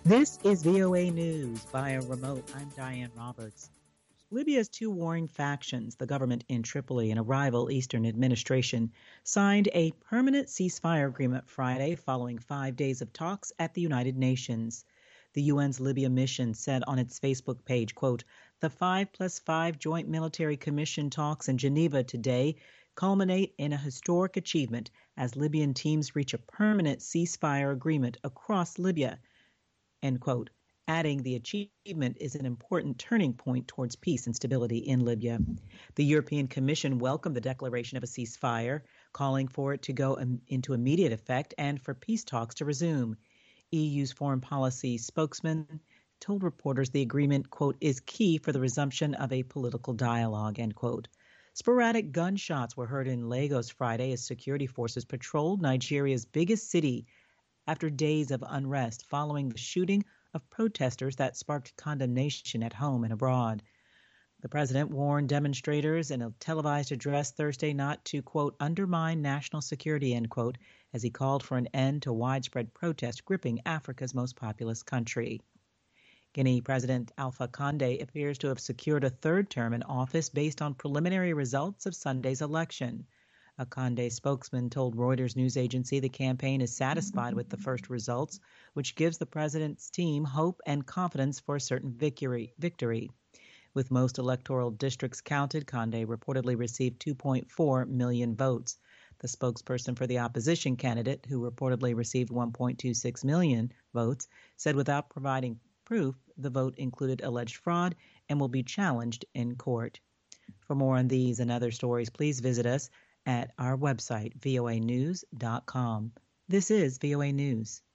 This is VOA News via remote. I'm Diane Roberts. Libya's two warring factions, the government in Tripoli and a rival Eastern administration, signed a permanent ceasefire agreement Friday following 5 days of talks at the United Nations. The UN's Libya mission said on its Facebook page, quote, "The 5+5 Joint Military Commission talks in Geneva today culminate in a historic achievement as Libyan teams reach a permanent ceasefire agreement across Libya," end quote, adding the achievement is an important turning point towards peace and stability in Libya. The European Commission welcomed the declaration of a ceasefire, calling for it to go into immediate effect and for peace talks to resume. EU's foreign policy spokesman told reporters the agreement, quote, "is key for the resumption of a political dialogue," end quote. Sporadic gunshots were heard in Lagos Friday as security forces patrolled Nigeria's biggest city after days of unrest following the shooting of protesters that sparked condemnation at home and abroad. The president warned demonstrators in a televised address Thursday not to, quote, "undermine national security," end quote, as he called for an end to widespread protest gripping Africa's most populous country. Guinea President Alpha Conde appears to have secured a third term in office based on preliminary results of Sunday's election. A Condé spokesman told Reuters news agency the campaign is satisfied with the first results, which gives the president's team hope and confidence for a certain victory. With most electoral districts counted, Condé reportedly received 2.4 million votes. The spokesperson for the opposition candidate, who reportedly received 1.26 million votes, said without providing proof the vote included alleged fraud and will be challenged in court. For more on these and other stories, please visit us at our website, voanews.com. This is VOA News.